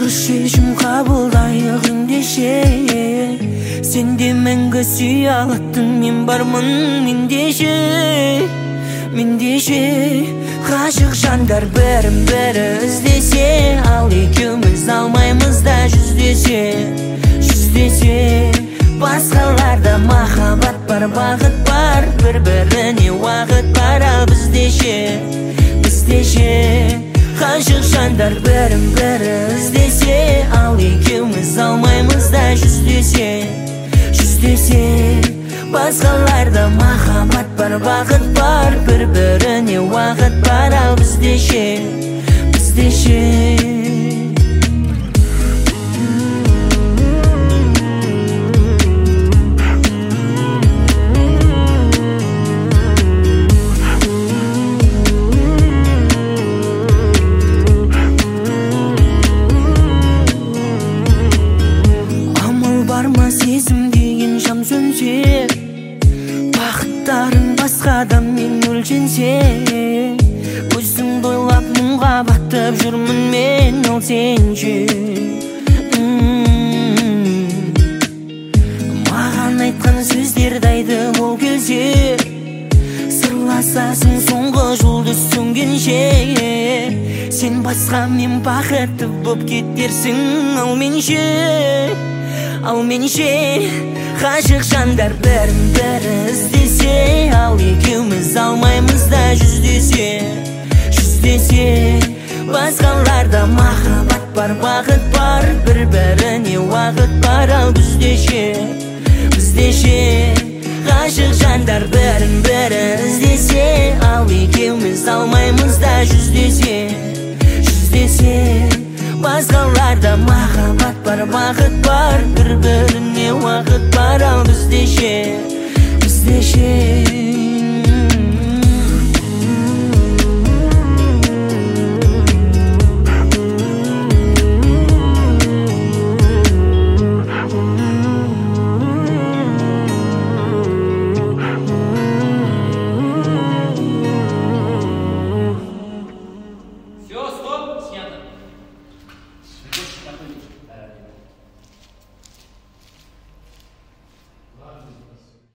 шешім қабылдайық ендеше. Сенде мәңгі сүйе алатын мен бармын мендеше. Ғашық жандар бірін-бірі іздесе, ал екеуміз алмаймыз да жүздесе. Басқаларда махаббат бар, бағыт бар, бір-біріне уақыт бар, ал біздеше. Ғашық жандар бірін-бірі іздесе, ал екеуміз алмаймыз да жүздесе. Басқаларда махаббат бар, бағыт бар, бір-біріне уақыт бар, ал біздеше. Амал бар ма сезім деген жам сөнсе, бақыттарың басқада мен өлшенсе. Өзіңді ойлап мұңға батып жүрмін мен, ал сенше. Маған айтқан сөздерді айды ол келсе, сырласасың соңғы жұлдыз сөнгенше. Сен басқа мен бақытты боп кетерсің, ал менше. Ғашық жандар бірін-бірі іздесе, ал екеуміз алмаймыз да жүздесе. Басқаларда махаббат бар, бағыт бар, бір-біріне уақыт бар, ал біздеше. Ғашық жандар бірін-бірі іздесе, ал екеуміз алмаймыз да жүздесе. Басқаларда махаббат бар, бағыт бар, бір-біріне уақыт бар, ал біздеше.